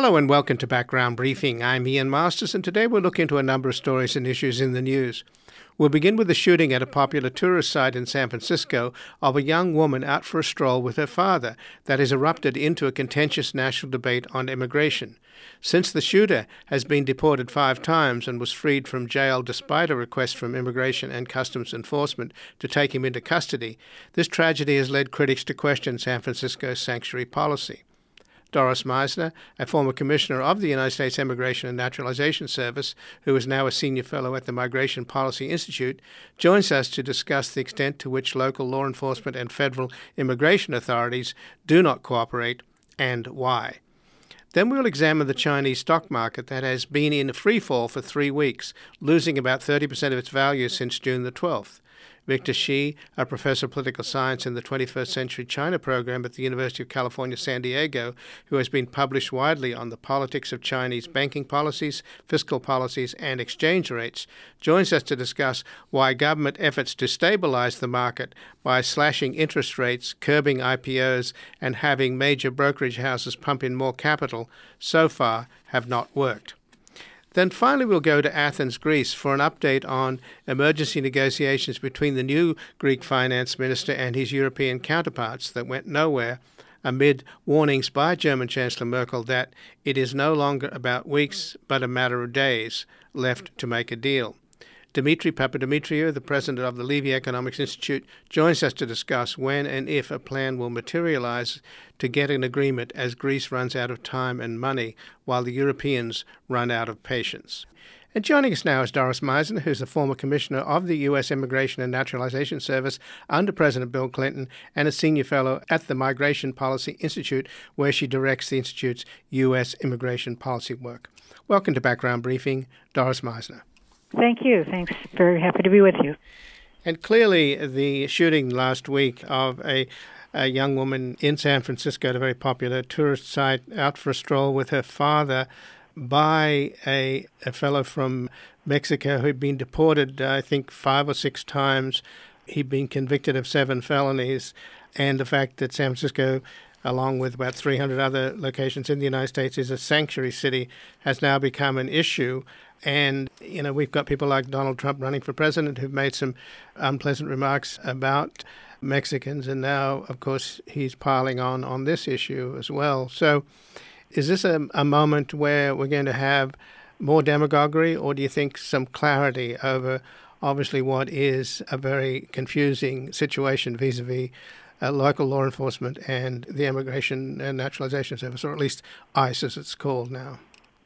Hello and welcome to Background Briefing. I'm Ian Masters, and today we'll look into a number of stories and issues in the news. We'll begin with the shooting at a popular tourist site in San Francisco of a young woman out for a stroll with her father that has erupted into a contentious national debate on immigration. Since the shooter has been deported 5 times and was freed from jail despite a request from Immigration and Customs Enforcement to take him into custody, this tragedy has led critics to question San Francisco's sanctuary policy. Doris Meisner, a former commissioner of the United States Immigration and Naturalization Service, who is now a senior fellow at the Migration Policy Institute, joins us to discuss the extent to which local law enforcement and federal immigration authorities do not cooperate and why. Then we'll examine the Chinese stock market that has been in a free fall for 3 weeks, losing about 30% of its value since June the 12th. Victor Shi, a professor of political science in the 21st Century China program at the University of California, San Diego, who has been published widely on the politics of Chinese banking policies, fiscal policies, and exchange rates, joins us to discuss why government efforts to stabilize the market by slashing interest rates, curbing IPOs, and having major brokerage houses pump in more capital so far have not worked. Then finally we'll go to Athens, Greece for an update on emergency negotiations between the new Greek finance minister and his European counterparts that went nowhere amid warnings by German Chancellor Merkel that it is no longer about weeks but a matter of days left to make a deal. Dimitri Papadimitriou, the president of the Levy Economics Institute, joins us to discuss when and if a plan will materialize to get an agreement as Greece runs out of time and money while the Europeans run out of patience. And joining us now is Doris Meisner, who's a former commissioner of the U.S. Immigration and Naturalization Service under President Bill Clinton and a senior fellow at the Migration Policy Institute, where she directs the Institute's U.S. immigration policy work. Welcome to Background Briefing, Doris Meisner. Thank you. Thanks. Very happy to be with you. And clearly the shooting last week of a young woman in San Francisco at a very popular tourist site out for a stroll with her father by a fellow from Mexico who'd been deported, I think, 5 or 6 times. He'd been convicted of 7 felonies. And the fact that San Francisco, along with about 300 other locations in the United States, is a sanctuary city has now become an issue. And, we've got people like Donald Trump running for president who've made some unpleasant remarks about Mexicans. And now, of course, he's piling on this issue as well. So is this a moment where we're going to have more demagoguery, or do you think some clarity over obviously what is a very confusing situation vis-a-vis local law enforcement and the Immigration and Naturalization Service, or at least ICE as it's called now?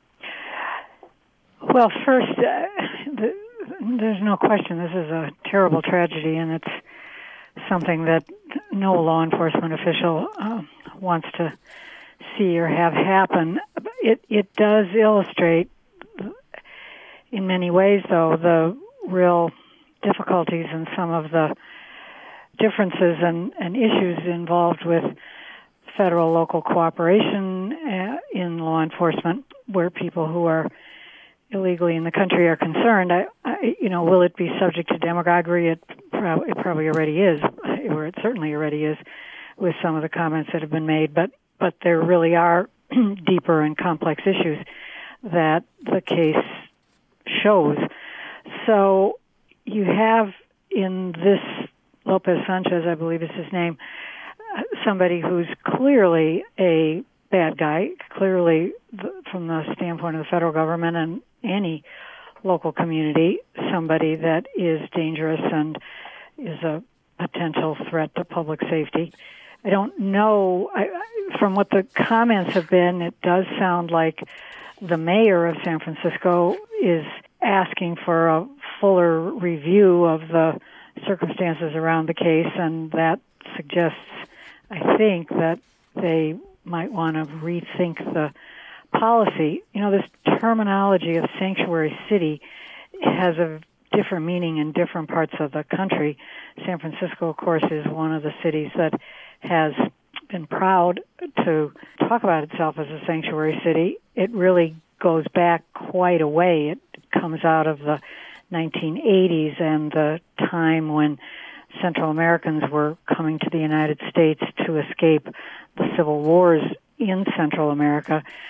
Well, first, there's no question this is a terrible tragedy, and it's something that no law enforcement official wants to see or have happen. It does illustrate, in many ways, though, the real difficulties and some of the differences and issues involved with federal-local cooperation in law enforcement, where people who are illegally in the country are concerned. Will it be subject to demagoguery? It probably already is, or it certainly already is, with some of the comments that have been made. But there really are deeper and complex issues that the case shows. So you have in this Lopez Sanchez, I believe is his name, somebody who's clearly a bad guy, clearly from the standpoint of the federal government and any local community, somebody that is dangerous and is a potential threat to public safety. I don't know. From what the comments have been, it does sound like the mayor of San Francisco is asking for a fuller review of the circumstances around the case, and that suggests, I think, that they might want to rethink the policy. This terminology of sanctuary city has a different meaning in different parts of the country. San Francisco, of course, is one of the cities that has been proud to talk about itself as a sanctuary city. It really goes back quite a way. It comes out of the 1980s and the time when Central Americans were coming to the United States to escape the civil wars in Central America.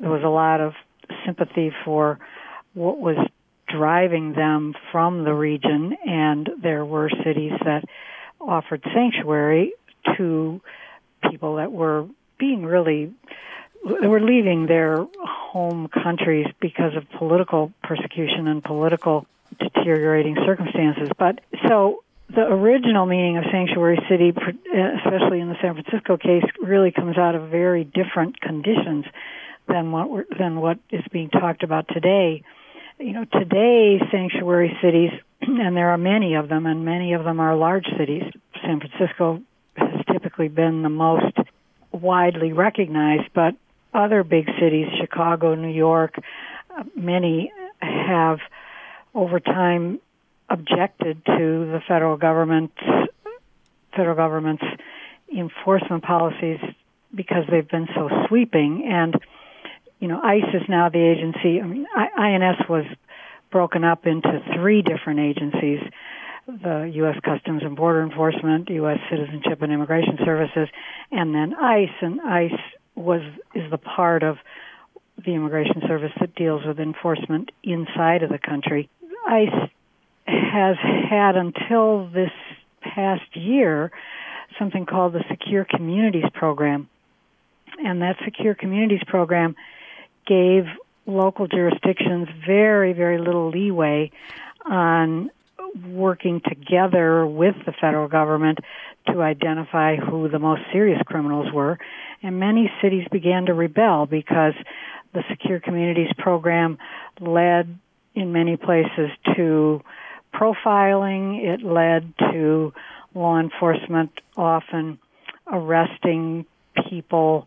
there was a lot of sympathy for what was driving them from the region, and there were cities that offered sanctuary to people that were leaving their home countries because of political persecution and political deteriorating circumstances. But so the original meaning of sanctuary city, especially in the San Francisco case, really comes out of very different conditions than what is being talked about today. Today, sanctuary cities, and there are many of them, and many of them are large cities. San Francisco has typically been the most widely recognized, but other big cities, Chicago, New York, many have over time objected to the federal government's enforcement policies because they've been so sweeping. And ICE is now the agency. INS was broken up into 3 different agencies: the U.S. Customs and Border Enforcement, U.S. Citizenship and Immigration Services, and then ICE. And ICE is the part of the Immigration Service that deals with enforcement inside of the country. ICE has had until this past year something called the Secure Communities Program. And that Secure Communities Program gave local jurisdictions very, very little leeway on working together with the federal government to identify who the most serious criminals were. And many cities began to rebel because the Secure Communities Program led in many places to profiling. It led to law enforcement often arresting people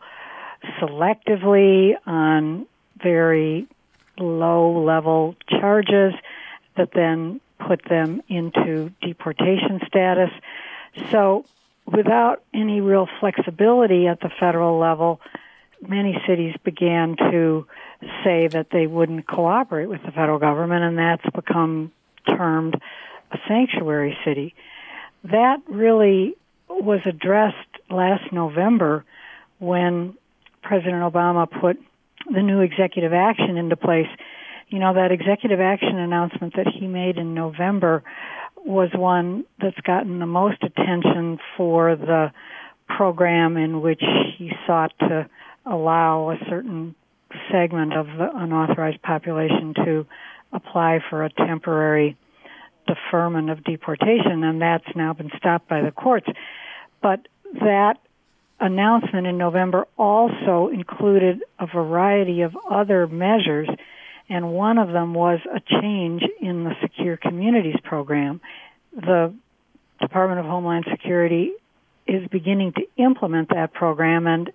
selectively on very low-level charges that then put them into deportation status. So without any real flexibility at the federal level, many cities began to say that they wouldn't cooperate with the federal government, and that's become termed a sanctuary city. That really was addressed last November when President Obama put the new executive action into place. That executive action announcement that he made in November was one that's gotten the most attention for the program in which he sought to allow a certain segment of the unauthorized population to apply for a temporary deferment of deportation, and that's now been stopped by the courts. But that announcement in November also included a variety of other measures, and one of them was a change in the Secure Communities Program. The Department of Homeland Security is beginning to implement that program, and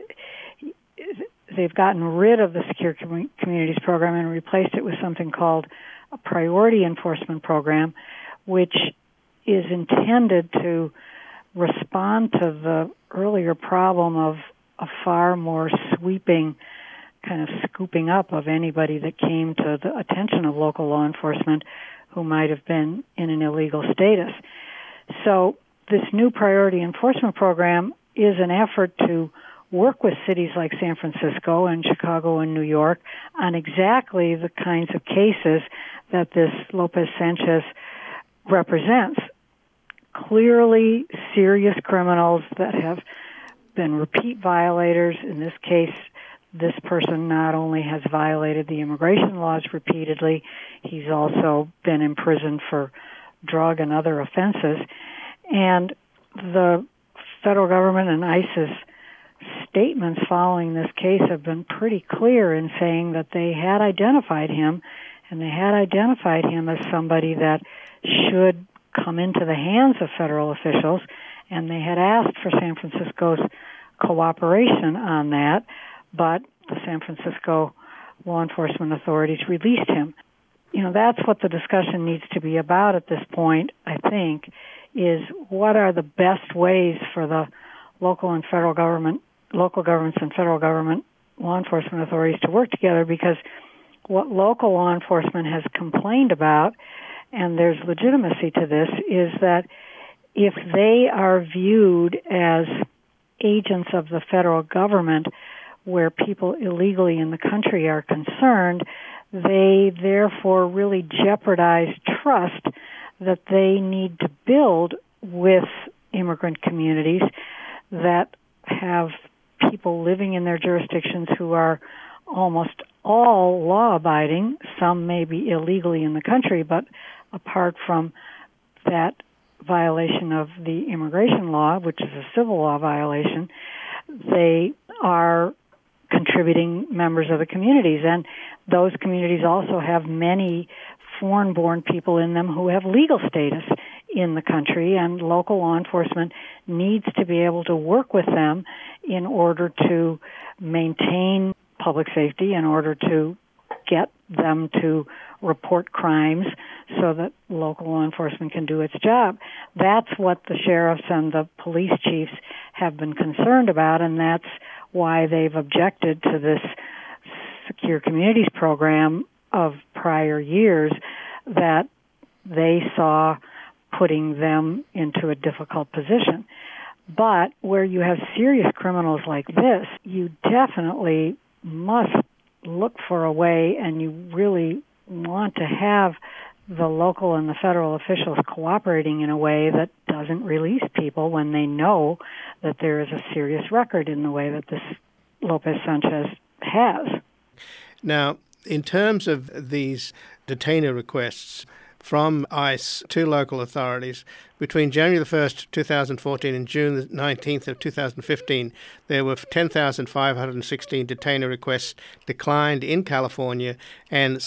they've gotten rid of the Secure Communities Program and replaced it with something called a Priority Enforcement Program, which is intended to respond to the earlier problem of a far more sweeping kind of scooping up of anybody that came to the attention of local law enforcement who might have been in an illegal status. So this new Priority Enforcement Program is an effort to work with cities like San Francisco and Chicago and New York on exactly the kinds of cases that this Lopez Sanchez represents. Clearly serious criminals that have been repeat violators. In this case, this person not only has violated the immigration laws repeatedly, he's also been imprisoned for drug and other offenses. And the federal government and ICE's statements following this case have been pretty clear in saying that they had identified him, and they had identified him as somebody that should come into the hands of federal officials, and they had asked for San Francisco's cooperation on that, but the San Francisco law enforcement authorities released him. That's what the discussion needs to be about at this point, I think, is what are the best ways for the local governments and federal government law enforcement authorities to work together, because what local law enforcement has complained about, and there's legitimacy to this, is that if they are viewed as agents of the federal government, where people illegally in the country are concerned, they therefore really jeopardize trust that they need to build with immigrant communities that have people living in their jurisdictions who are almost all law-abiding. Some may be illegally in the country, but apart from that violation of the immigration law, which is a civil law violation, they are contributing members of the communities. And those communities also have many foreign-born people in them who have legal status in the country, and local law enforcement needs to be able to work with them in order to maintain public safety, in order to get them to report crimes so that local law enforcement can do its job. That's what the sheriffs and the police chiefs have been concerned about, and that's why they've objected to this Secure Communities program of prior years that they saw putting them into a difficult position. But where you have serious criminals like this, you definitely must look for a way, and you really want to have the local and the federal officials cooperating in a way that doesn't release people when they know that there is a serious record in the way that this Lopez Sanchez has. Now, in terms of these detainer requests from ICE to local authorities, between January the 1st, 2014 and June the 19th of 2015, there were 10,516 detainer requests declined in California and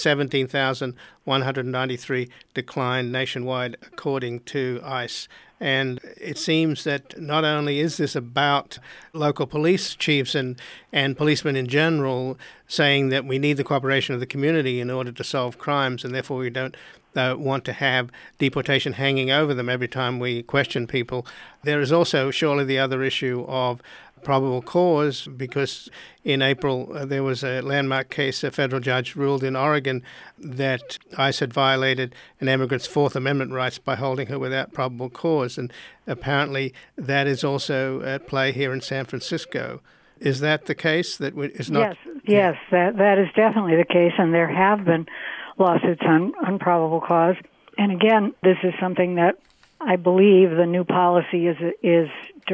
17,193 declined nationwide, according to ICE. And it seems that not only is this about local police chiefs and policemen in general saying that we need the cooperation of the community in order to solve crimes, and therefore we don't want to have deportation hanging over them every time we question people. There is also surely the other issue of probable cause, because in April there was a landmark case. A federal judge ruled in Oregon that ICE had violated an immigrant's Fourth Amendment rights by holding her without probable cause, and apparently that is also at play here in San Francisco. Is that the case? That is not? Yes, that is definitely the case, and there have been lawsuits on probable cause. And again, this is something that I believe the new policy is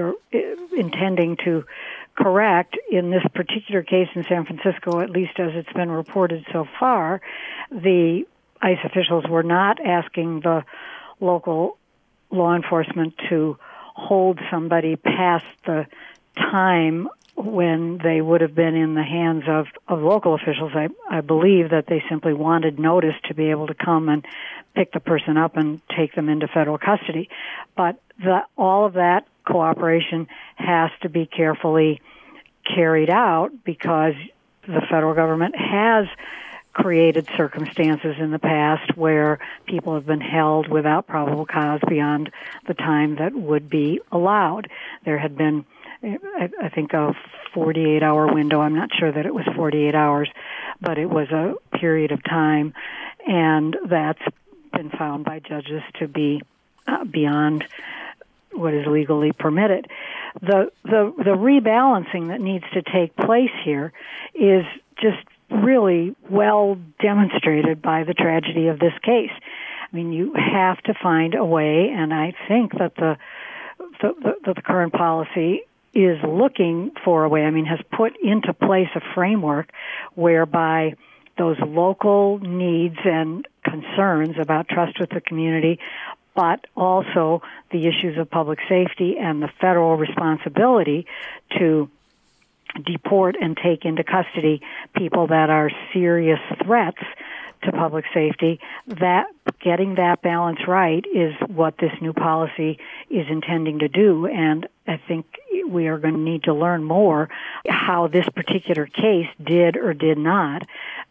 intending to correct. In this particular case in San Francisco, at least as it's been reported so far, the ICE officials were not asking the local law enforcement to hold somebody past the time when they would have been in the hands of local officials. I believe that they simply wanted notice to be able to come and pick the person up and take them into federal custody. But all of that cooperation has to be carefully carried out, because the federal government has created circumstances in the past where people have been held without probable cause beyond the time that would be allowed. There had been, I think, a 48-hour window. I'm not sure that it was 48 hours, but it was a period of time, and that's been found by judges to be beyond what is legally permitted. The rebalancing that needs to take place here is just really well demonstrated by the tragedy of this case. I mean, you have to find a way, and I think that the current policy is looking for a way, has put into place a framework whereby those local needs and concerns about trust with the community, but also the issues of public safety and the federal responsibility to deport and take into custody people that are serious threats to public safety, that getting that balance right is what this new policy is intending to do. And I think we are going to need to learn more how this particular case did or did not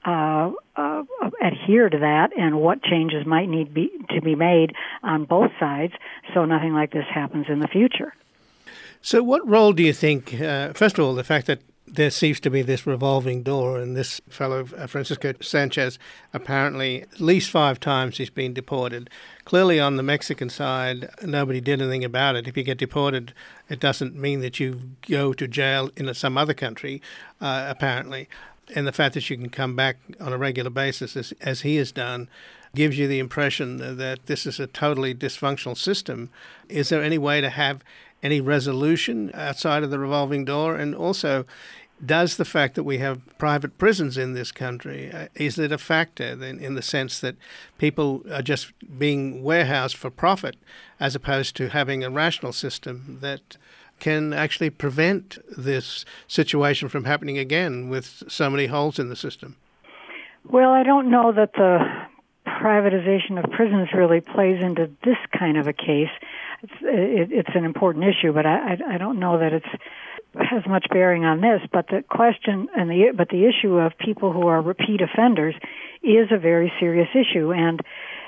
adhere to that, and what changes might need to be made on both sides so nothing like this happens in the future. So what role do you think, first of all, the fact that there seems to be this revolving door, and this fellow, Francisco Sanchez, apparently at least 5 times he's been deported. Clearly on the Mexican side, nobody did anything about it. If you get deported, it doesn't mean that you go to jail in some other country, apparently. And the fact that you can come back on a regular basis, as he has done, gives you the impression that this is a totally dysfunctional system. Is there any way to have any resolution outside of the revolving door? And also, does the fact that we have private prisons in this country, is it a factor in the sense that people are just being warehoused for profit as opposed to having a rational system that can actually prevent this situation from happening again with so many holes in the system? Well, I don't know that the privatization of prisons really plays into this kind of a case. It's an important issue, but I don't know that it has much bearing on this. But the question but the issue of people who are repeat offenders is a very serious issue, and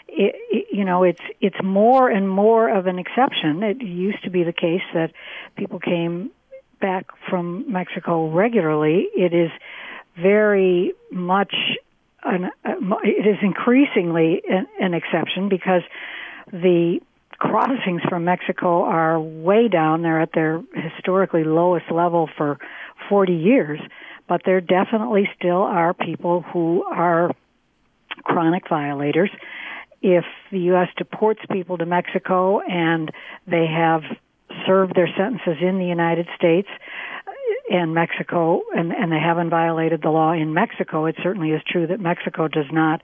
it's more and more of an exception. It used to be the case that people came back from Mexico regularly. It is very much it is increasingly an exception because the crossings from Mexico are way down. They're at their historically lowest level for 40 years, but there definitely still are people who are chronic violators. If the U.S. deports people to Mexico and they have served their sentences in the United States and Mexico, and they haven't violated the law in Mexico, it certainly is true that Mexico does not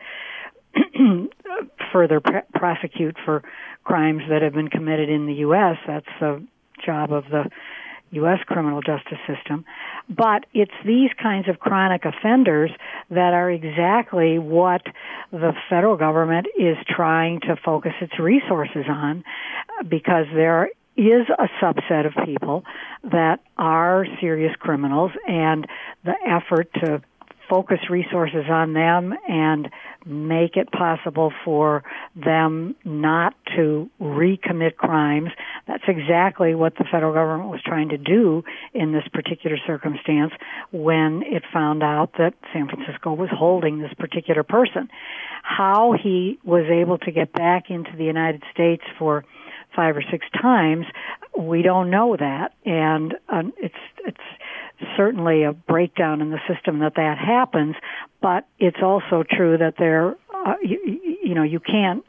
further prosecute for crimes that have been committed in the U.S. That's the job of the U.S. criminal justice system. But it's these kinds of chronic offenders that are exactly what the federal government is trying to focus its resources on, because there is a subset of people that are serious criminals, and the effort to focus resources on them and make it possible for them not to recommit crimes. That's exactly what the federal government was trying to do in this particular circumstance when it found out that San Francisco was holding this particular person. How he was able to get back into the United States for 5 or 6 times, we don't know that, and it's certainly a breakdown in the system that happens. But it's also true that you can't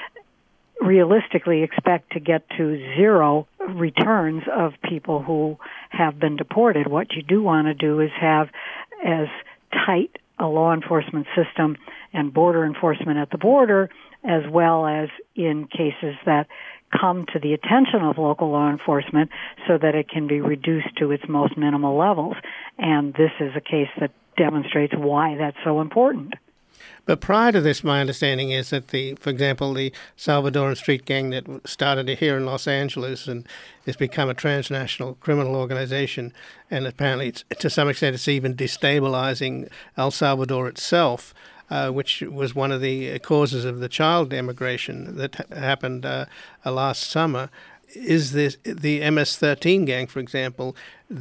realistically expect to get to 0 returns of people who have been deported. What you do want to do is have as tight a law enforcement system and border enforcement at the border, as well as in cases that come to the attention of local law enforcement so that it can be reduced to its most minimal levels. And this is a case that demonstrates why that's so important. But prior to this, my understanding is that, for example, the Salvadoran street gang that started here in Los Angeles and has become a transnational criminal organization, and apparently to some extent it's even destabilizing El Salvador itself, which was one of the causes of the child immigration that happened last summer. Is this the MS-13 gang, for example?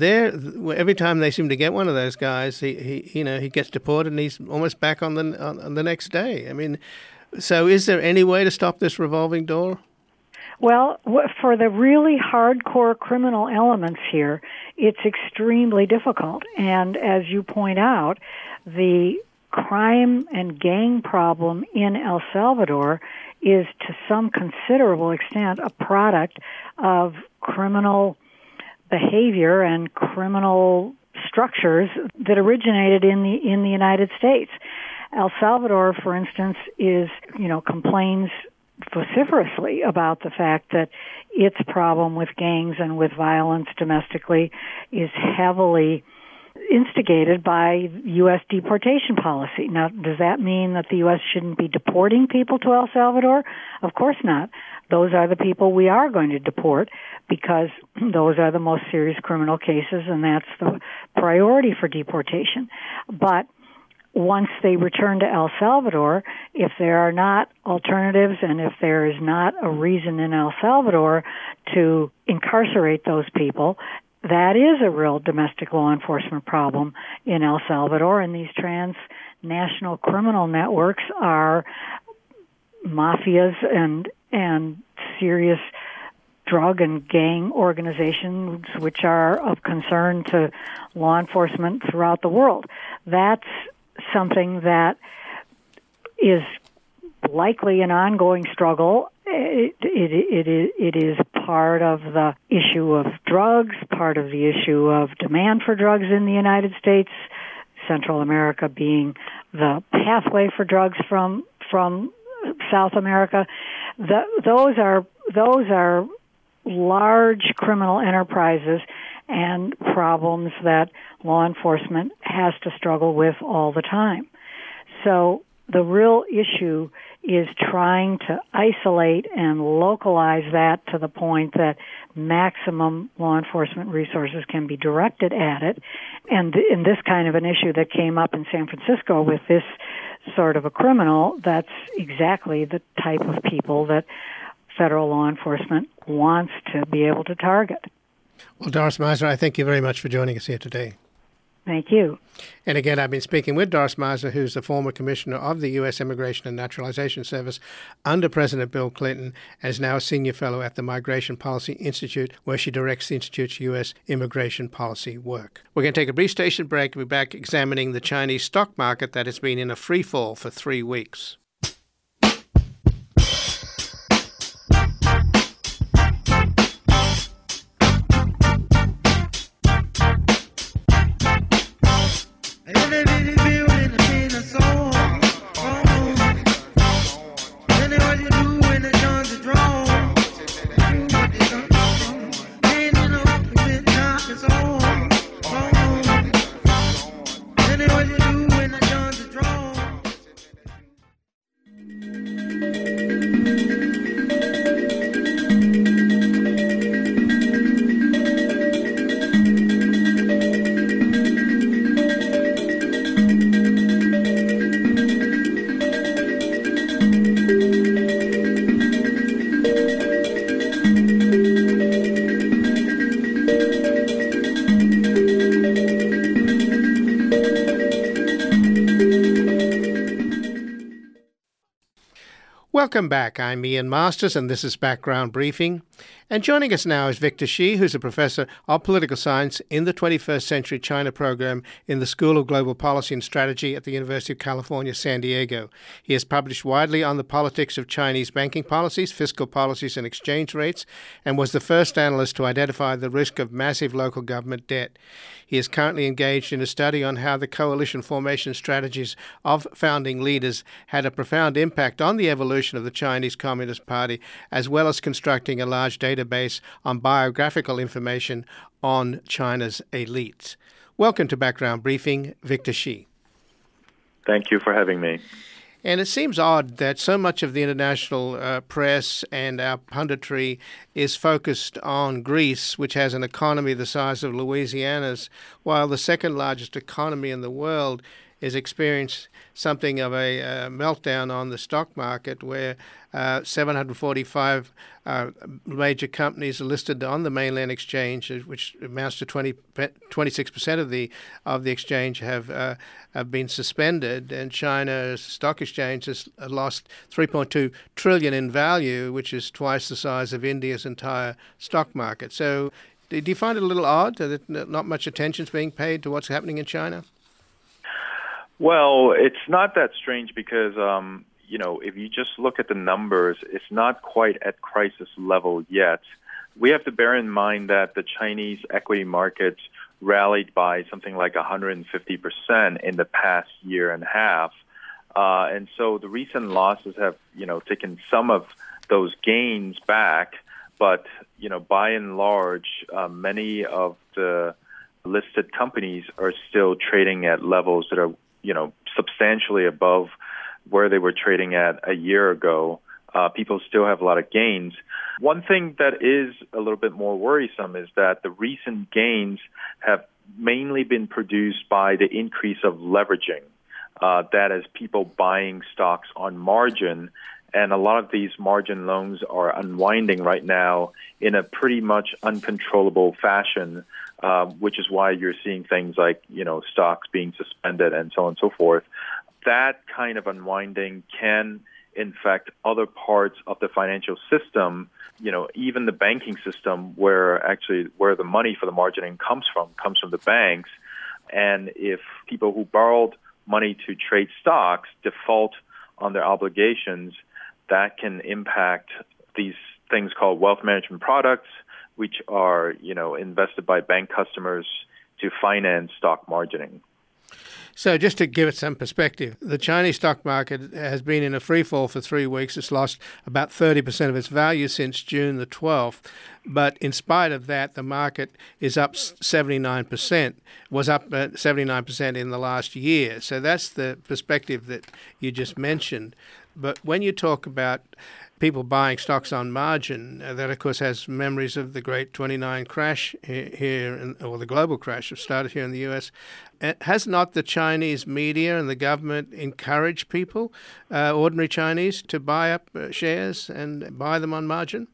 Every time they seem to get one of those guys, he gets deported and he's almost back on the next day. I mean, so is there any way to stop this revolving door? Well, for the really hardcore criminal elements here, it's extremely difficult. And as you point out, the crime and gang problem in El Salvador is to some considerable extent a product of criminal behavior and criminal structures that originated in the United States. El Salvador, for instance, complains vociferously about the fact that its problem with gangs and with violence domestically is heavily instigated by U.S. deportation policy. Now, does that mean that the U.S. shouldn't be deporting people to El Salvador? Of course not. Those are the people we are going to deport because those are the most serious criminal cases, and that's the priority for deportation. But once they return to El Salvador, if there are not alternatives and if there is not a reason in El Salvador to incarcerate those people, that is a real domestic law enforcement problem in El Salvador, and these transnational criminal networks are mafias and serious drug and gang organizations which are of concern to law enforcement throughout the world. That's something that is likely an ongoing struggle. It is part of the issue of drugs, part of the issue of demand for drugs in the United States, Central America being the pathway for drugs from South America. Those are large criminal enterprises and problems that law enforcement has to struggle with all the time. So the real issue is trying to isolate and localize that to the point that maximum law enforcement resources can be directed at it. And in this kind of an issue that came up in San Francisco with this sort of a criminal, that's exactly the type of people that federal law enforcement wants to be able to target. Well, Doris Meisner, I thank you very much for joining us here today. Thank you. And again, I've been speaking with Doris Meisner, who's the former commissioner of the U.S. Immigration and Naturalization Service under President Bill Clinton, and is now a senior fellow at the Migration Policy Institute, where she directs the Institute's U.S. immigration policy work. We're going to take a brief station break. We'll be back examining the Chinese stock market that has been in a free fall for 3 weeks. Welcome back. I'm Ian Masters, and this is Background Briefing. And joining us now is Victor Shi, who's a professor of political science in the 21st Century China program in the School of Global Policy and Strategy at the University of California, San Diego. He has published widely on the politics of Chinese banking policies, fiscal policies, and exchange rates, and was the first analyst to identify the risk of massive local government debt. He is currently engaged in a study on how the coalition formation strategies of founding leaders had a profound impact on the evolution of the Chinese Communist Party, as well as constructing a large database on biographical information on China's elites. Welcome to Background Briefing, Victor Shi. Thank you for having me. And it seems odd that so much of the international press and our punditry is focused on Greece, which has an economy the size of Louisiana's, while the second largest economy in the world is experiencing something of a meltdown on the stock market, where 745 major companies are listed on the mainland exchange, which amounts to 26% of the exchange have been suspended, and China's stock exchange has lost 3.2 trillion in value, which is twice the size of India's entire stock market. So, do you find it a little odd that not much attention is being paid to what's happening in China? Well, it's not that strange because, if you just look at the numbers, it's not quite at crisis level yet. We have to bear in mind that the Chinese equity markets rallied by something like 150% in the past year and a half. And so the recent losses have, taken some of those gains back. But, by and large, many of the listed companies are still trading at levels that are substantially above where they were trading at a year ago. People still have a lot of gains. One thing that is a little bit more worrisome is that the recent gains have mainly been produced by the increase of leveraging. That is, people buying stocks on margin And a lot of these margin loans are unwinding right now in a pretty much uncontrollable fashion, which is why you're seeing things like, stocks being suspended and so on and so forth. That kind of unwinding can infect other parts of the financial system, even the banking system where the money for the margining comes from the banks. And if people who borrowed money to trade stocks default on their obligations, that can impact these things called wealth management products, which are, invested by bank customers to finance stock margining. So just to give it some perspective, the Chinese stock market has been in a free fall for 3 weeks. It's lost about 30% of its value since June the 12th. But in spite of that, the market is up 79%, was up 79% in the last year. So that's the perspective that you just mentioned. But when you talk about people buying stocks on margin, that of course has memories of the great 29 crash here, or the global crash that started here in the US. Has not the Chinese media and the government encouraged people, ordinary Chinese, to buy up shares and buy them on margin?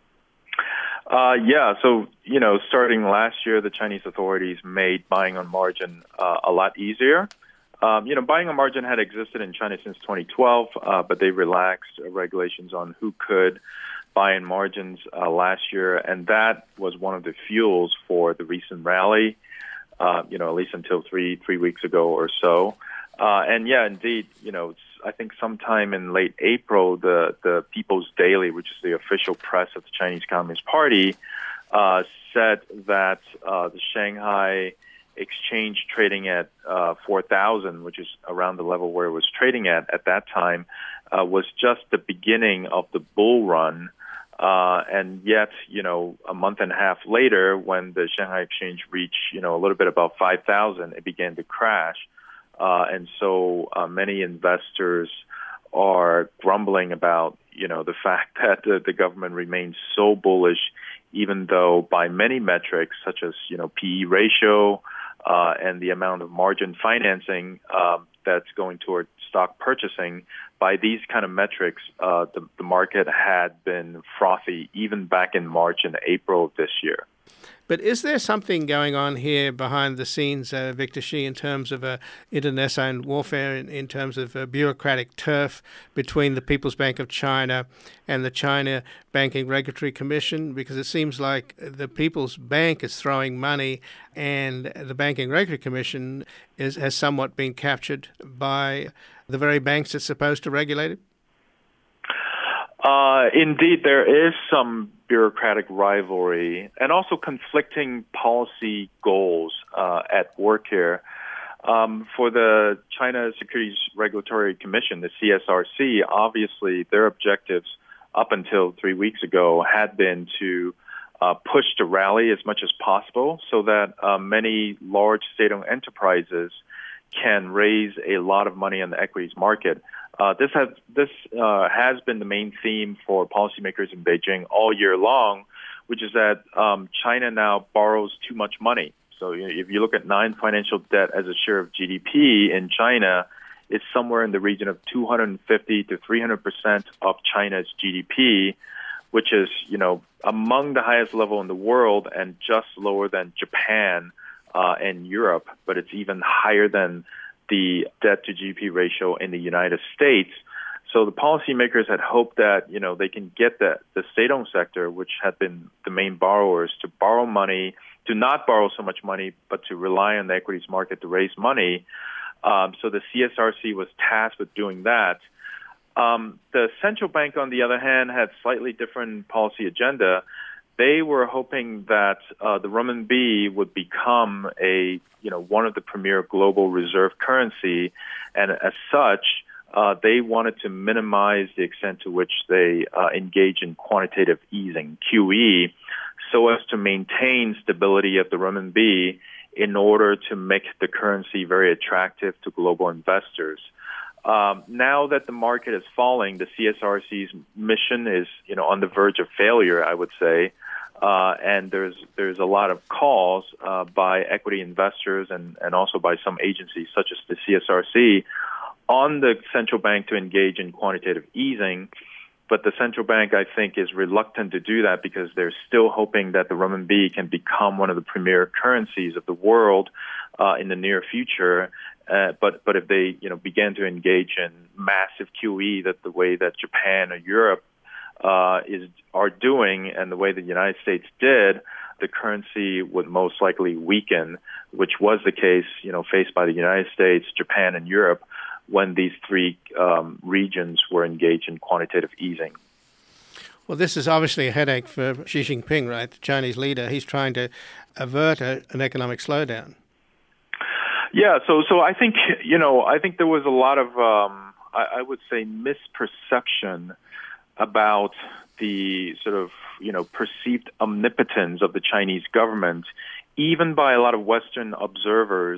Yeah. So, starting last year, the Chinese authorities made buying on margin a lot easier. Buying on margin had existed in China since 2012, but they relaxed regulations on who could buy in margins last year, and that was one of the fuels for the recent rally. At least until three weeks ago or so. And yeah, indeed, I think sometime in late April, the People's Daily, which is the official press of the Chinese Communist Party, said that the Shanghai exchange trading at 4,000, which is around the level where it was trading at that time, was just the beginning of the bull run. And yet, a month and a half later, when the Shanghai Exchange reached, a little bit above 5,000, it began to crash. And so many investors are grumbling about, the fact that the government remains so bullish, even though by many metrics, such as, PE ratio and the amount of margin financing that's going toward stock purchasing, by these kind of metrics, the market had been frothy even back in March and April of this year. But is there something going on here behind the scenes, Victor Shi, in terms of internecine warfare, in terms of bureaucratic turf between the People's Bank of China and the China Banking Regulatory Commission? Because it seems like the People's Bank is throwing money and the Banking Regulatory Commission has somewhat been captured by the very banks that's supposed to regulate it? Indeed, there is some bureaucratic rivalry and also conflicting policy goals at work here. For the China Securities Regulatory Commission, the CSRC, obviously their objectives up until 3 weeks ago had been to push the rally as much as possible so that many large state-owned enterprises can raise a lot of money on the equities market. This has been the main theme for policymakers in Beijing all year long, which is that China now borrows too much money. So if you look at non-financial debt as a share of GDP in China, it's somewhere in the region of 250 to 300% of China's GDP, which is among the highest level in the world and just lower than Japan and Europe, but it's even higher than the debt to GDP ratio in the United States. So the policymakers had hoped that, they can get the state-owned sector, which had been the main borrowers, to borrow money, to not borrow so much money, but to rely on the equities market to raise money. So the CSRC was tasked with doing that. The central bank, on the other hand, had slightly different policy agenda. They were hoping that the renminbi would become one of the premier global reserve currency, and as such, they wanted to minimize the extent to which they engage in quantitative easing (QE), so as to maintain stability of the renminbi in order to make the currency very attractive to global investors. Now that the market is falling, the CSRC's mission is, on the verge of failure, I would say. And there's a lot of calls by equity investors and also by some agencies such as the CSRC on the central bank to engage in quantitative easing. But the central bank, I think, is reluctant to do that because they're still hoping that the renminbi can become one of the premier currencies of the world in the near future. But if they begin to engage in massive QE, that the way that Japan or Europe are doing, and the way the United States did, the currency would most likely weaken, which was the case, faced by the United States, Japan, and Europe when these three regions were engaged in quantitative easing. Well, this is obviously a headache for Xi Jinping, right? The Chinese leader. He's trying to avert an economic slowdown. Yeah, so I think there was a lot of I would say misperception about the sort of perceived omnipotence of the Chinese government, even by a lot of Western observers.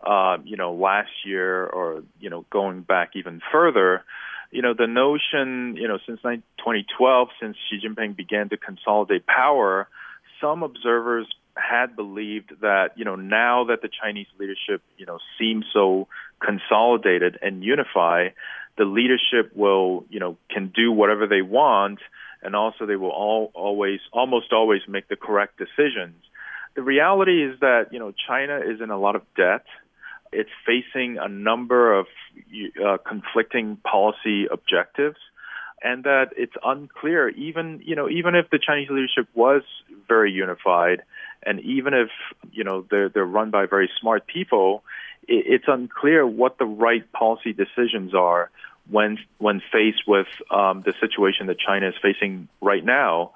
Last year, or going back even further, the notion, since 2012, since Xi Jinping began to consolidate power, some observers had believed that, now that the Chinese leadership, seems so consolidated and unified, the leadership will, can do whatever they want, and also they will almost always make the correct decisions. The reality is that, China is in a lot of debt. It's facing a number of conflicting policy objectives, and that it's unclear, even if the Chinese leadership was very unified, and even if, they're run by very smart people, it's unclear what the right policy decisions are when faced with the situation that China is facing right now.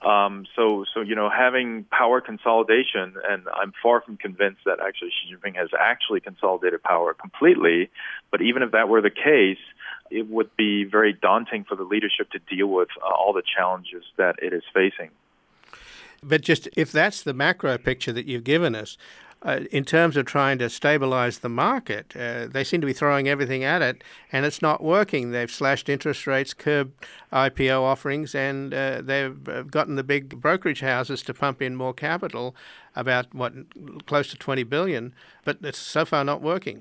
So having power consolidation, and I'm far from convinced that actually Xi Jinping has actually consolidated power completely, but even if that were the case, it would be very daunting for the leadership to deal with all the challenges that it is facing. But just if that's the macro picture that you've given us, in terms of trying to stabilize the market, they seem to be throwing everything at it, and it's not working. They've slashed interest rates, curbed IPO offerings, and they've gotten the big brokerage houses to pump in more capital, about, close to $20 billion, but it's so far not working.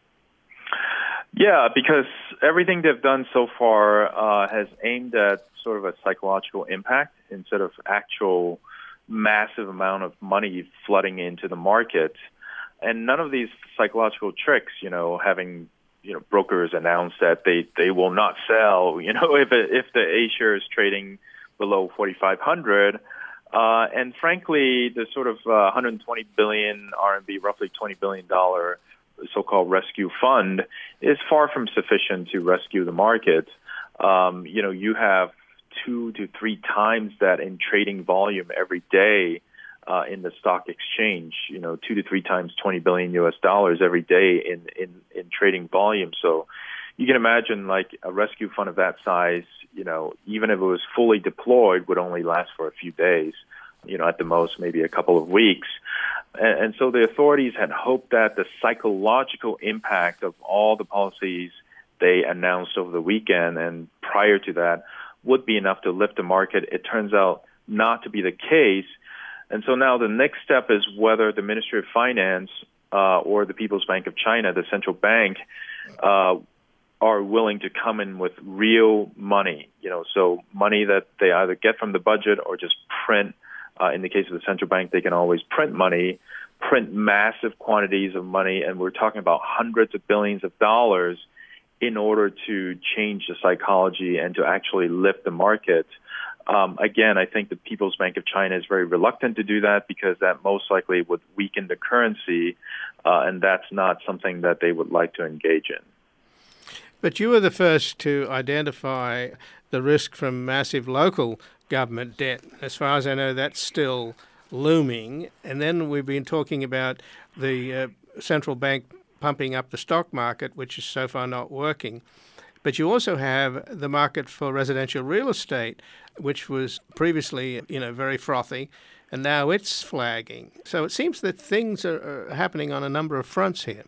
Yeah, because everything they've done so far has aimed at sort of a psychological impact instead of actual massive amount of money flooding into the market. And none of these psychological tricks, having, brokers announce that they will not sell, if the A-share is trading below 4,500. And frankly, the sort of 120 billion RMB, roughly $20 billion so-called rescue fund is far from sufficient to rescue the market. You have 2 to 3 times that in trading volume every day in the stock exchange, 2 to 3 times $20 billion every day in trading volume. So you can imagine like a rescue fund of that size, even if it was fully deployed, would only last for a few days, at the most maybe a couple of weeks. And so the authorities had hoped that the psychological impact of all the policies they announced over the weekend and prior to that would be enough to lift the market. It turns out not to be the case. And so now the next step is whether the Ministry of Finance or the People's Bank of China, the central bank, are willing to come in with real money, so money that they either get from the budget or just print. In the case of the central bank, they can always print money, print massive quantities of money, and we're talking about hundreds of billions of dollars in order to change the psychology and to actually lift the market. Again, I think the People's Bank of China is very reluctant to do that because that most likely would weaken the currency, and that's not something that they would like to engage in. But you were the first to identify the risk from massive local government debt. As far as I know, that's still looming. And then we've been talking about the central bank pumping up the stock market, which is so far not working. But you also have the market for residential real estate, which was previously, very frothy, and now it's flagging. So it seems that things are happening on a number of fronts here.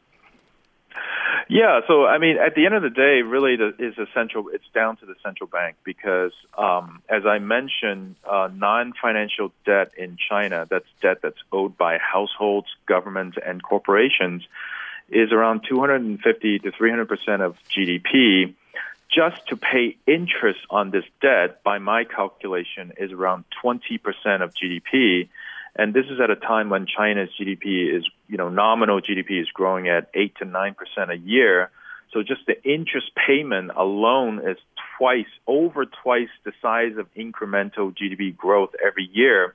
Yeah, so I mean, at the end of the day, really, it's down to the central bank because, as I mentioned, non-financial debt in China, that's debt that's owed by households, governments, and corporations, is around 250 to 300% of GDP. Just to pay interest on this debt, by my calculation, is around 20% of GDP. And this is at a time when China's GDP is, nominal GDP is growing at 8 to 9% a year. So just the interest payment alone is over twice the size of incremental GDP growth every year.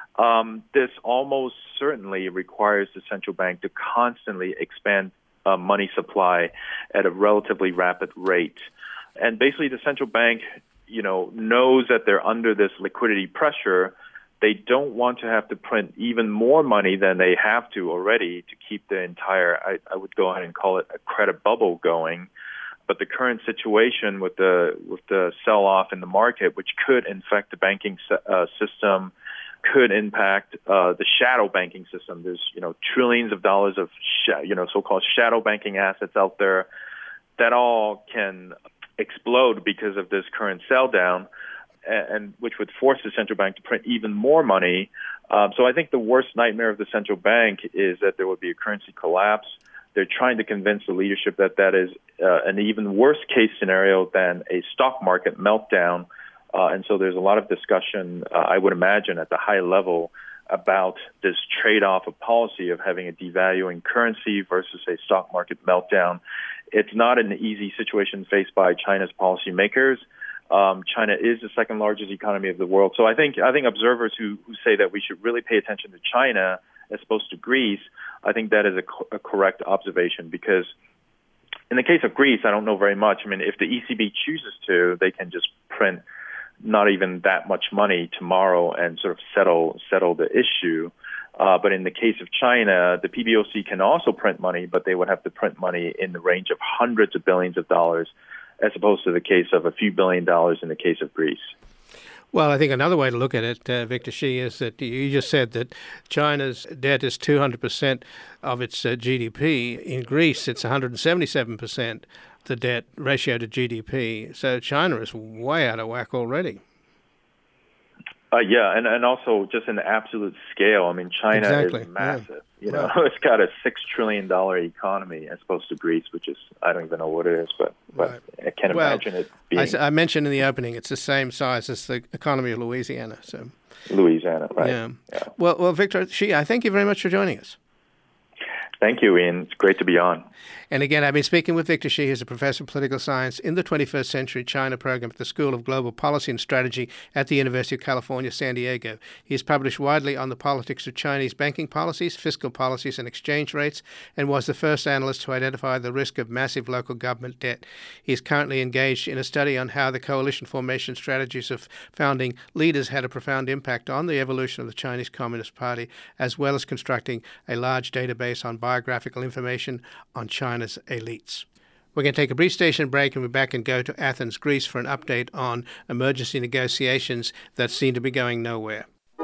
This almost certainly requires the central bank to constantly expand money supply at a relatively rapid rate. And basically the central bank, knows that they're under this liquidity pressure. They don't want to have to print even more money than they have to already to keep the entire, I would go ahead and call it a credit bubble going. But the current situation with the sell-off in the market, which could infect the banking system, could impact the shadow banking system. There's, trillions of dollars of, so-called shadow banking assets out there that all can explode because of this current sell down, and which would force the central bank to print even more money. So I think the worst nightmare of the central bank is that there would be a currency collapse. They're trying to convince the leadership that is an even worse case scenario than a stock market meltdown. And so there's a lot of discussion, I would imagine, at the high level about this trade-off of policy of having a devaluing currency versus a stock market meltdown. It's not an easy situation faced by China's policymakers. China is the second largest economy of the world. So I think observers who say that we should really pay attention to China as opposed to Greece, I think that is a correct observation, because in the case of Greece, I don't know very much. I mean, if the ECB chooses to, they can just print not even that much money tomorrow and sort of settle the issue. But in the case of China, the PBOC can also print money, but they would have to print money in the range of hundreds of billions of dollars, as opposed to the case of a few $billion in the case of Greece. Well, I think another way to look at it, Victor Shi, is that you just said that China's debt is 200% of its GDP. In Greece, it's 177%, the debt ratio to GDP. So China is way out of whack already. Yeah, and also just in the absolute scale, I mean, China is massive. Yeah. It's got a $6 trillion economy as opposed to Greece, which is, I don't even know what it is, but I can't imagine it being. I mentioned in the opening, it's the same size as the economy of Louisiana. So Louisiana, right? Yeah. Well, Victor Shi, I thank you very much for joining us. Thank you, Ian. It's great to be on. And again, I've been speaking with Victor Shi, who's a professor of political science in the 21st Century China program at the School of Global Policy and Strategy at the University of California, San Diego. He has published widely on the politics of Chinese banking policies, fiscal policies, and exchange rates, and was the first analyst to identify the risk of massive local government debt. He is currently engaged in a study on how the coalition formation strategies of founding leaders had a profound impact on the evolution of the Chinese Communist Party, as well as constructing a large database on biographical information on China's elites. We're going to take a brief station break and we're back and go to Athens, Greece for an update on emergency negotiations that seem to be going nowhere.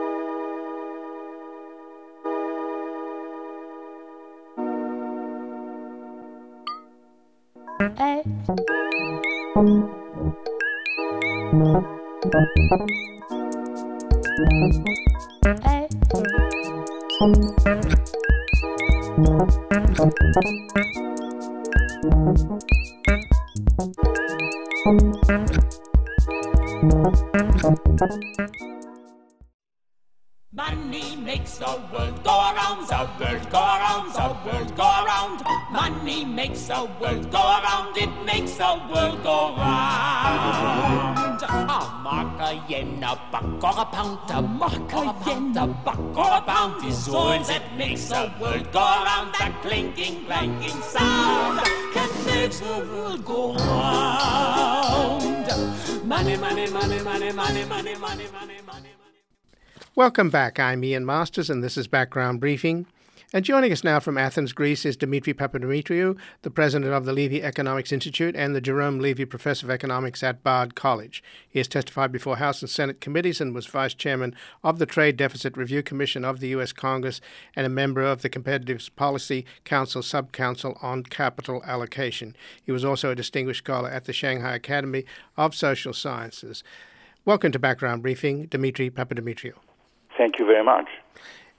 Money makes the world go around, the world go around, the world go around. Money makes the world go around, it makes the world go round. A mark, a yen, a buck, or a pound, a mark, a yen, a buck, or a pound is all that makes the world go around. That clinking, clanking sound that makes the world go round. Money, money, money, money, money, money, money, money, money. Welcome back. I'm Ian Masters, and this is Background Briefing. And joining us now from Athens, Greece, is Dimitri Papadimitriou, the president of the Levy Economics Institute and the Jerome Levy Professor of Economics at Bard College. He has testified before House and Senate committees and was vice chairman of the Trade Deficit Review Commission of the U.S. Congress and a member of the Competitive Policy Council Subcouncil on Capital Allocation. He was also a distinguished scholar at the Shanghai Academy of Social Sciences. Welcome to Background Briefing, Dimitri Papadimitriou. Thank you very much.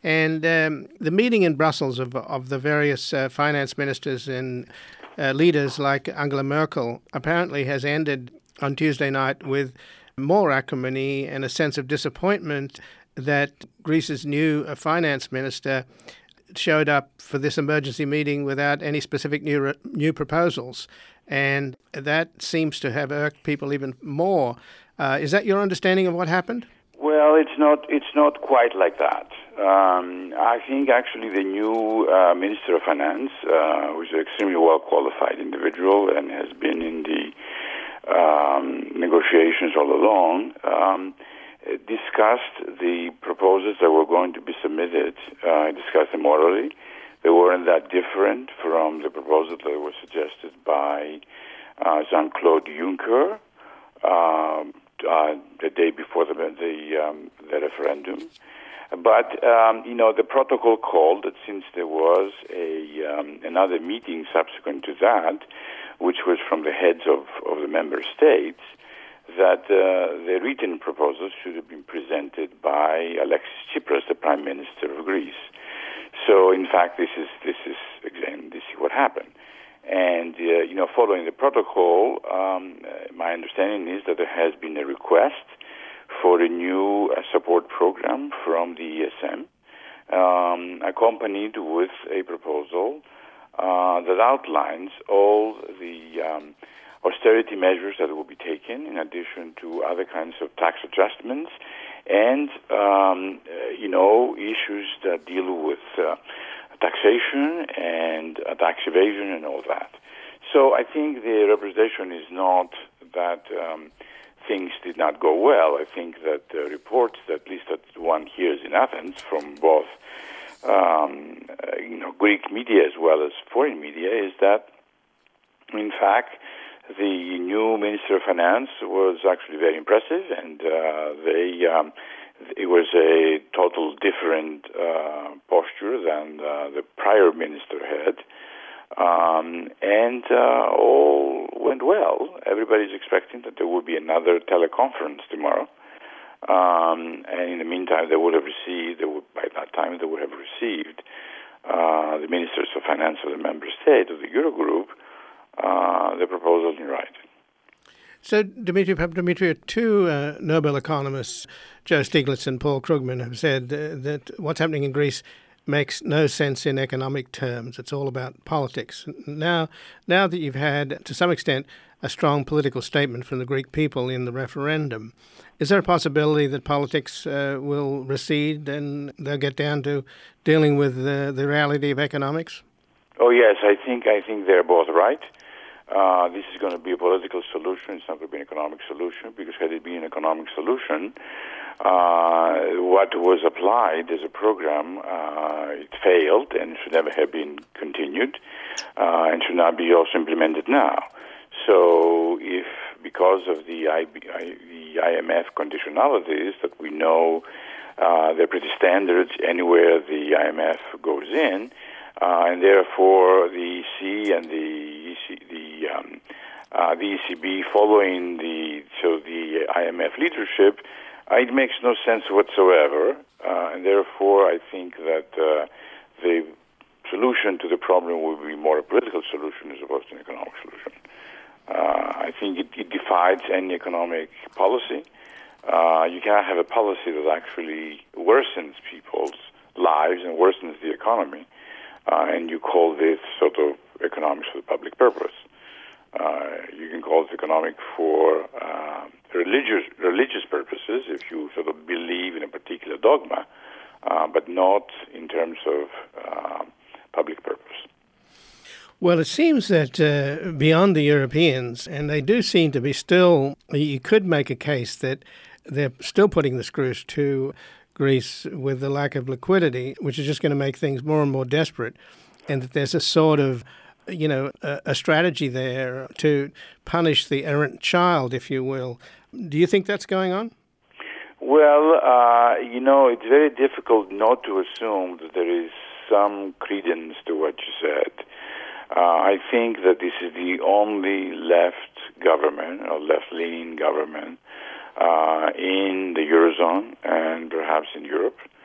And the meeting in Brussels of the various finance ministers and leaders like Angela Merkel apparently has ended on Tuesday night with more acrimony and a sense of disappointment that Greece's new finance minister showed up for this emergency meeting without any specific new proposals. And that seems to have irked people even more. Is that your understanding of what happened? Well, it's not quite like that. I think actually the new Minister of Finance, who's an extremely well-qualified individual and has been in the negotiations all along, discussed the proposals that were going to be submitted, discussed them orally. They weren't that different from the proposals that were suggested by Jean-Claude Juncker the day before the referendum. But, the protocol called that since there was another meeting subsequent to that, which was from the heads of the member states, that the written proposals should have been presented by Alexis Tsipras, the Prime Minister of Greece. So, in fact, this is what happened. And, following the protocol, my understanding is that there has been a request for a new support program from the ESM, accompanied with a proposal that outlines all the austerity measures that will be taken, in addition to other kinds of tax adjustments, and issues that deal with taxation and tax evasion and all that. So I think the representation is not that things did not go well. I think that reports, at least that one hears in Athens from both Greek media as well as foreign media, is that in fact the new Minister of Finance was actually very impressive, and it was a total different posture than the prior minister had. And all went well. Everybody's expecting that there will be another teleconference tomorrow. And in the meantime, by that time, they would have received the ministers of finance of the member state of the Eurogroup the proposals in writing. So, Dimitri, two Nobel economists, Joe Stiglitz and Paul Krugman, have said that what's happening in Greece makes no sense in economic terms. It's all about politics. Now that you've had, to some extent, a strong political statement from the Greek people in the referendum, is there a possibility that politics will recede and they'll get down to dealing with the reality of economics? Oh yes, I think they're both right. This is going to be a political solution. It's not going to be an economic solution, because had it been an economic solution, what was applied as a program, it failed and should never have been continued, and should not be also implemented now. So if, because of the IMF conditionalities that we know they're pretty standard anywhere the IMF goes in, and therefore the EC and the ECB following the IMF leadership, it makes no sense whatsoever, and therefore I think that the solution to the problem will be more a political solution as opposed to an economic solution. I think it defies any economic policy. You cannot have a policy that actually worsens people's lives and worsens the economy, and you call this sort of economics for the public purpose. You can call it economic for religious purposes if you sort of believe in a particular dogma, but not in terms of public purpose. Well, it seems that beyond the Europeans, and they do seem to be still, you could make a case that they're still putting the screws to Greece with the lack of liquidity, which is just going to make things more and more desperate, and that there's a sort of, a strategy there to punish the errant child, if you will. Do you think that's going on? Well, it's very difficult not to assume that there is some credence to what you said. I think that this is the only left government or left-leaning government in the Eurozone and perhaps in Europe.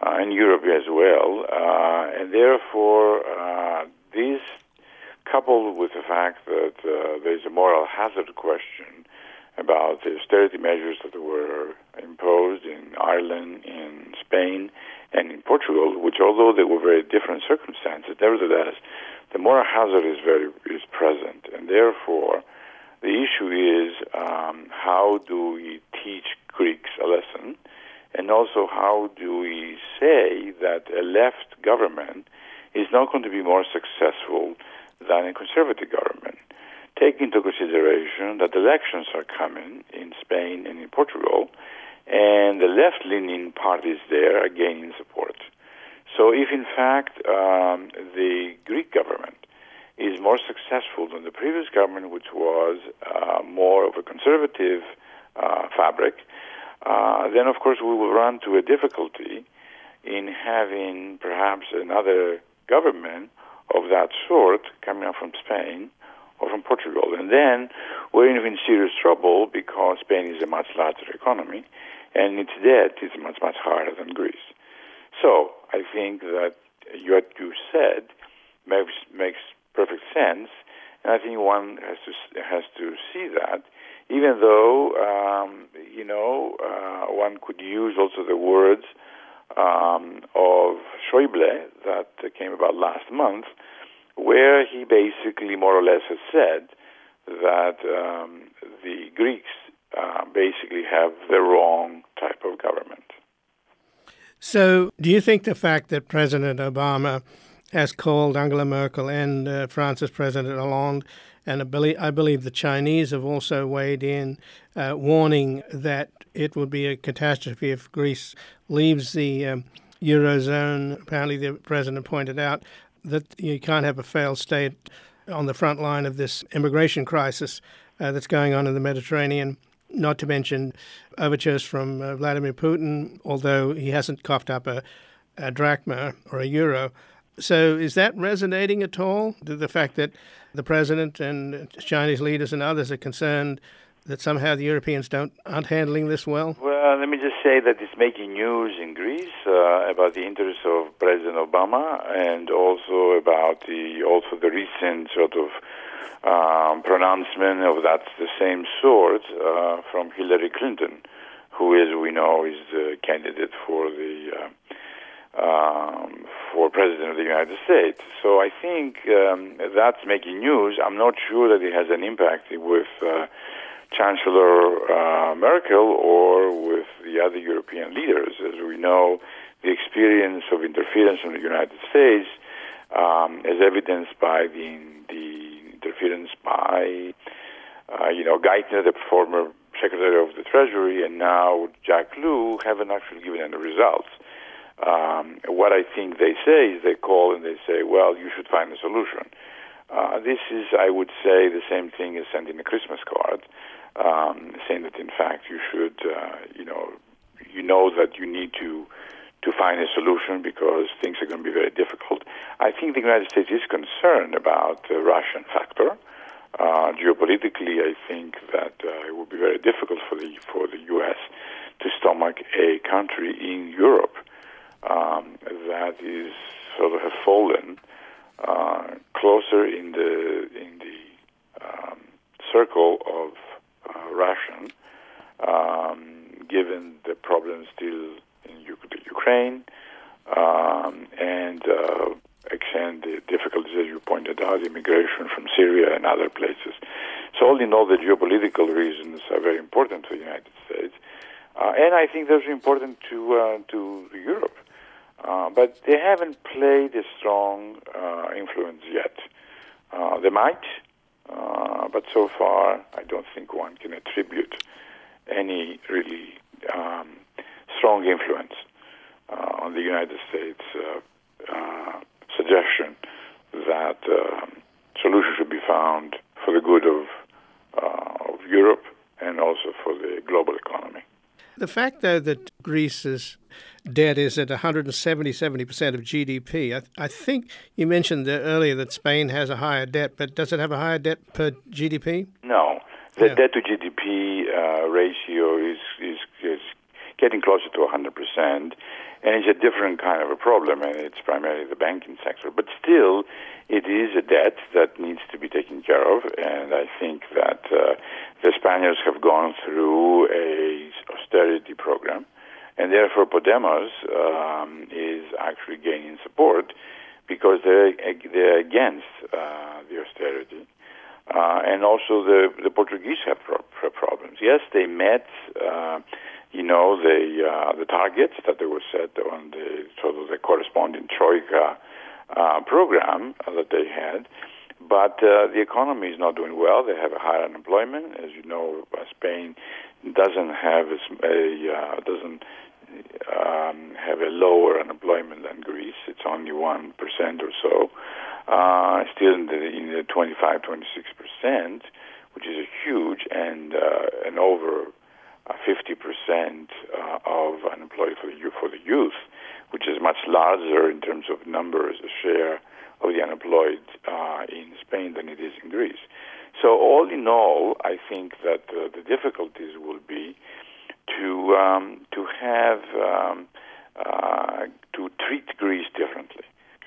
and Europe as well. And therefore, this, coupled with the fact that there's a moral hazard question about the austerity measures that were imposed in Ireland, in Spain, and in Portugal, which although they were very different circumstances, nevertheless, the moral hazard is present. And therefore, the issue is how do we teach Greeks a lesson, and also how do we say that a left government is not going to be more successful than a conservative government. Take into consideration that elections are coming in Spain and in Portugal, and the left-leaning parties there are gaining support. So if, in fact, the Greek government is more successful than the previous government, which was more of a conservative fabric, then, of course, we will run to a difficulty in having perhaps another government of that sort coming up from Spain or from Portugal. And then we're in serious trouble because Spain is a much larger economy and its debt is much, much higher than Greece. So I think that what you said makes perfect sense, and I think one has to see that, even though, one could use also the words of Schäuble that came about last month, where he basically more or less has said that the Greeks basically have the wrong type of government. So do you think the fact that President Obama has called Angela Merkel and France's President Hollande, and I believe the Chinese have also weighed in, warning that it would be a catastrophe if Greece leaves the Eurozone? Apparently the President pointed out that you can't have a failed state on the front line of this immigration crisis that's going on in the Mediterranean, not to mention overtures from Vladimir Putin, although he hasn't coughed up a drachma or a euro. So is that resonating at all? The fact that the President and Chinese leaders and others are concerned that somehow the Europeans aren't handling this well? Well, let me just say that it's making news in Greece about the interests of President Obama, and also about the recent sort of pronouncement of that's the same sort from Hillary Clinton, who, as we know, is the candidate for President of the United States. So I think that's making news. I'm not sure that it has an impact with Chancellor Merkel or with the other European leaders. As we know, the experience of interference from the United States, as evidenced by the interference by, Geithner, the former Secretary of the Treasury, and now Jack Lew, haven't actually given any results. What I think they say is they call and they say, well, you should find a solution. This is, I would say, the same thing as sending a Christmas card, saying that, in fact, you should, that you need to find a solution because things are going to be very difficult. I think the United States is concerned about the Russian factor. Geopolitically, I think that it would be very difficult for the U.S. to stomach a country in Europe that is sort of have fallen closer in the circle of Russian, given the problems still in Ukraine, and extend the difficulties, as you pointed out, immigration from Syria and other places. So all in all, the geopolitical reasons are very important to the United States, and I think those are important to Europe. But they haven't played a strong influence yet. They might, but so far I don't think one can attribute any really strong influence on the United States suggestion that solutions should be found for the good of Europe and also for the global economy. The fact, though, that Greece's debt is at 70% of GDP, I think you mentioned earlier that Spain has a higher debt, but does it have a higher debt per GDP? No. The debt to GDP ratio getting closer to 100%. And it's a different kind of a problem, and it's primarily the banking sector. But still, it is a debt that needs to be taken care of, and I think that the Spaniards have gone through a austerity program, and therefore Podemos is actually gaining support because they're against the austerity. And also the Portuguese have problems. Yes, they met the targets that they were set on the sort of the corresponding Troika program that they had, but the economy is not doing well. They have a higher unemployment. As you know, Spain doesn't have have a lower unemployment than Greece. It's only 1% or so. Still in the 25-26%, which is a huge and over 50% of unemployed for the youth, which is much larger in terms of numbers, a share of the unemployed in Spain than it is in Greece. So all in all, I think that the difficulties will be to treat Greece differently.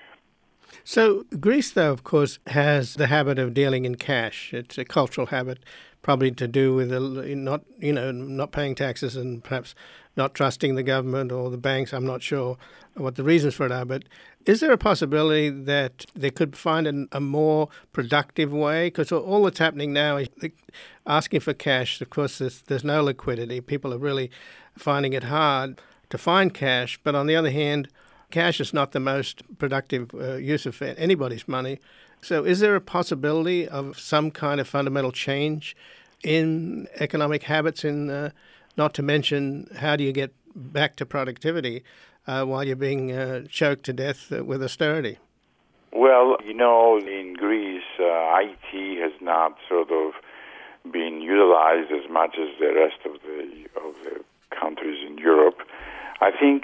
So Greece, though, of course, has the habit of dealing in cash. It's a cultural habit, probably to do with not paying taxes and perhaps not trusting the government or the banks. I'm not sure what the reasons for it are, but is there a possibility that they could find a more productive way? Because all that's happening now is asking for cash. Of course, there's no liquidity. People are really finding it hard to find cash. But on the other hand, cash is not the most productive use of anybody's money. So is there a possibility of some kind of fundamental change in economic habits, not to mention how do you get back to productivity while you're being choked to death with austerity? Well, in Greece, IT has not sort of been utilized as much as the rest of the countries in Europe. I think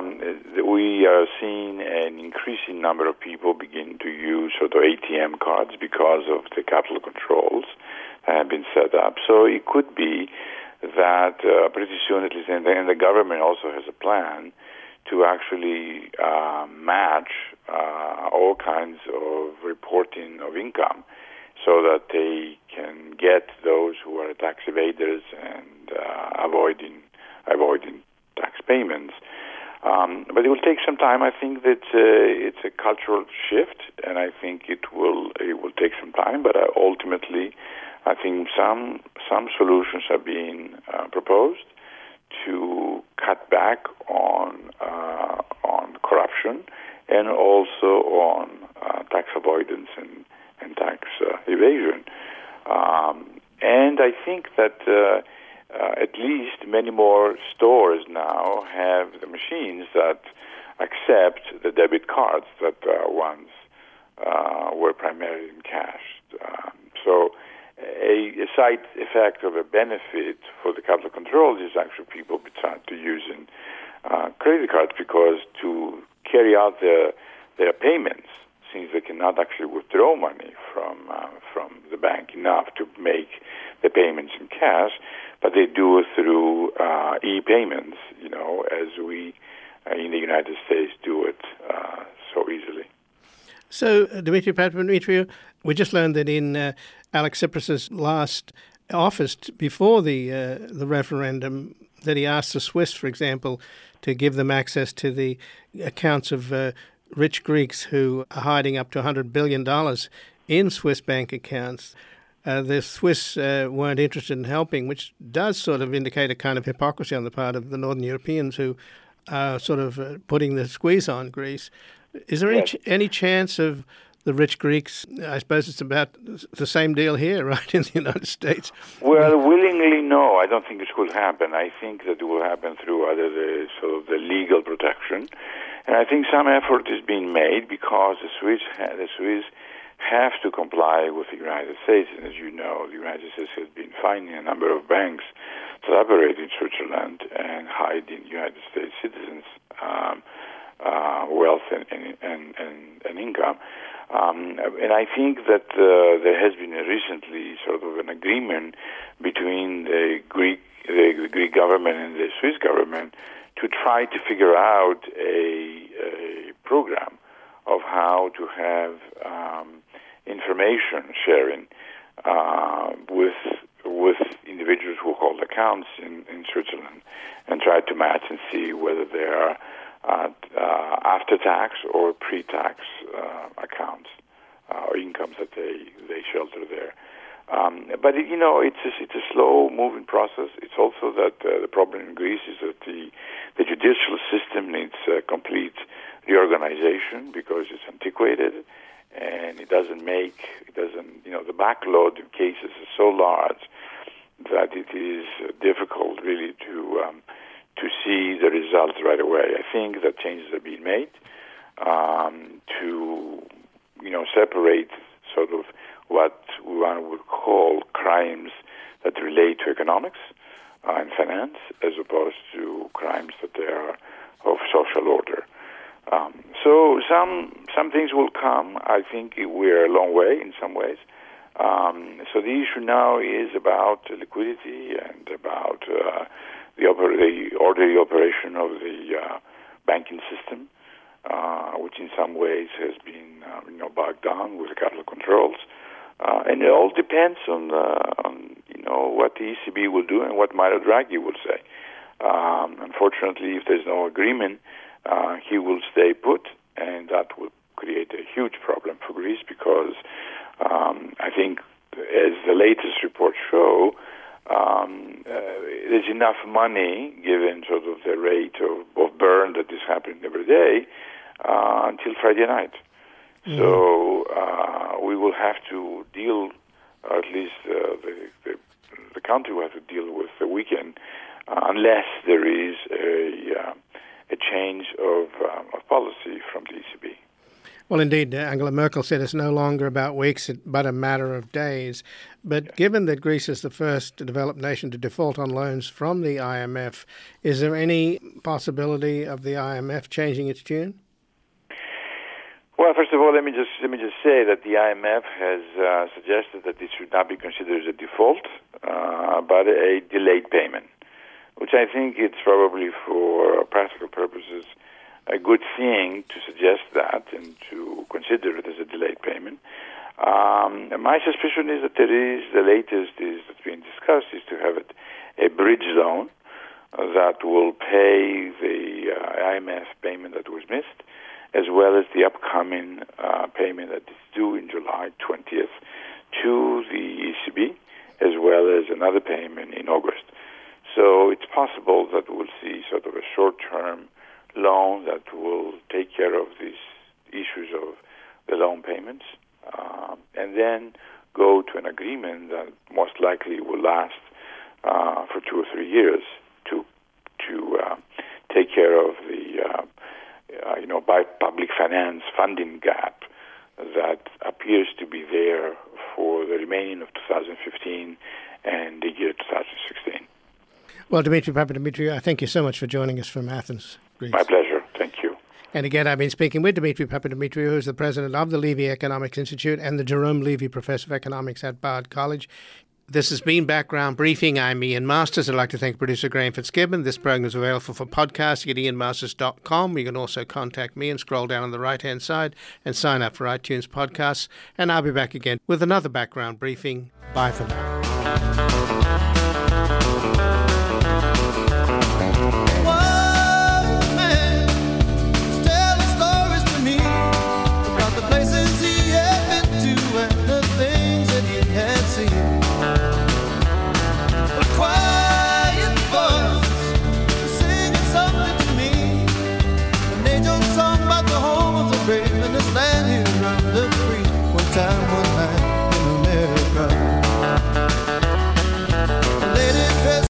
we are seeing an increasing number of people begin to use sort of ATM cards because of the capital controls that have been set up. So it could be that pretty soon, at least, and the government also has a plan to actually match all kinds of reporting of income so that they can get those who are tax evaders and avoiding tax payments. But it will take some time. I think that it's a cultural shift, and I think it will take some time. But ultimately, I think some solutions are being proposed to cut back on corruption and also on tax avoidance and tax evasion. And I think that at least many more stores now have the machines that accept the debit cards that once were primarily in cash. So a side effect of a benefit for the capital controls is actually people start to using credit cards because to carry out their payments, since they cannot actually withdraw money from the bank enough to make the payments in cash, but they do it through e-payments, as we in the United States do it so easily. So, Dimitri Papadimitriou, we just learned that in Alex Tsipras's last office before the referendum, that he asked the Swiss, for example, to give them access to the accounts of rich Greeks who are hiding up to $100 billion in Swiss bank accounts. The Swiss weren't interested in helping, which does sort of indicate a kind of hypocrisy on the part of the Northern Europeans who are sort of putting the squeeze on Greece. Is there any chance of the rich Greeks? I suppose it's about the same deal here, right, in the United States. Well, willingly, no. I don't think it will happen. I think that it will happen through either the legal protection, and I think some effort is being made because the Swiss have to comply with the United States, and as you know, the United States has been fining a number of banks that operate in Switzerland and hide in United States citizens' wealth and income. And I think that there has been recently sort of an agreement between the Greek the Greek government and the Swiss government to try to figure out a program of how to have information sharing with individuals who hold accounts in Switzerland, and try to match and see whether they are after-tax or pre-tax accounts or incomes that they shelter there. But it's a slow-moving process. It's also that the problem in Greece is that the judicial system needs complete reorganization because it's antiquated, and it doesn't. The backlog of cases is so large that it is difficult really to see the results right away. I think that changes are being made to separate sort of what one would call crimes that relate to economics and finance, as opposed to crimes that they are of social order. So some things will come. I think we're a long way in some ways. So the issue now is about liquidity and about the orderly operation of the banking system, which in some ways has been bogged down with capital controls. And it all depends on what the ECB will do and what Mario Draghi will say. Unfortunately, if there's no agreement, he will stay put, and that will create a huge problem for Greece because I think, as the latest reports show, there's enough money, given sort of the rate of burn that is happening every day, until Friday night. Mm-hmm. So we will have to deal, or at least the country will have to deal with the weekend, unless there is a change of policy from the ECB. Well, indeed, Angela Merkel said it's no longer about weeks, but a matter of days. But given that Greece is the first developed nation to default on loans from the IMF, is there any possibility of the IMF changing its tune? Well, first of all, let me just say that the IMF has suggested that this should not be considered as a default, but a delayed payment, which I think it's probably for practical purposes a good thing to suggest that and to consider it as a delayed payment. My suspicion is that the latest that's being discussed is to have a bridge loan that will pay the IMF payment that was missed, as well as the upcoming payment that is due in July 20th to the ECB, as well as another payment in August. So it's possible that we'll see sort of a short-term loan that will take care of these issues of the loan payments, and then go to an agreement that most likely will last for 2 or 3 years to take care of the by public finance funding gap that appears to be there for the remaining of 2015 and the year 2016. Well, Dimitri Papadimitriou, I thank you so much for joining us from Athens, Greece. My pleasure. Thank you. And again, I've been speaking with Dimitri Papadimitriou, who is the president of the Levy Economics Institute and the Jerome Levy Professor of Economics at Bard College. This has been Background Briefing. I'm Ian Masters. I'd like to thank producer Graham Fitzgibbon. This program is available for podcasting at ianmasters.com. You can also contact me and scroll down on the right-hand side and sign up for iTunes podcasts. And I'll be back again with another Background Briefing. Bye for now.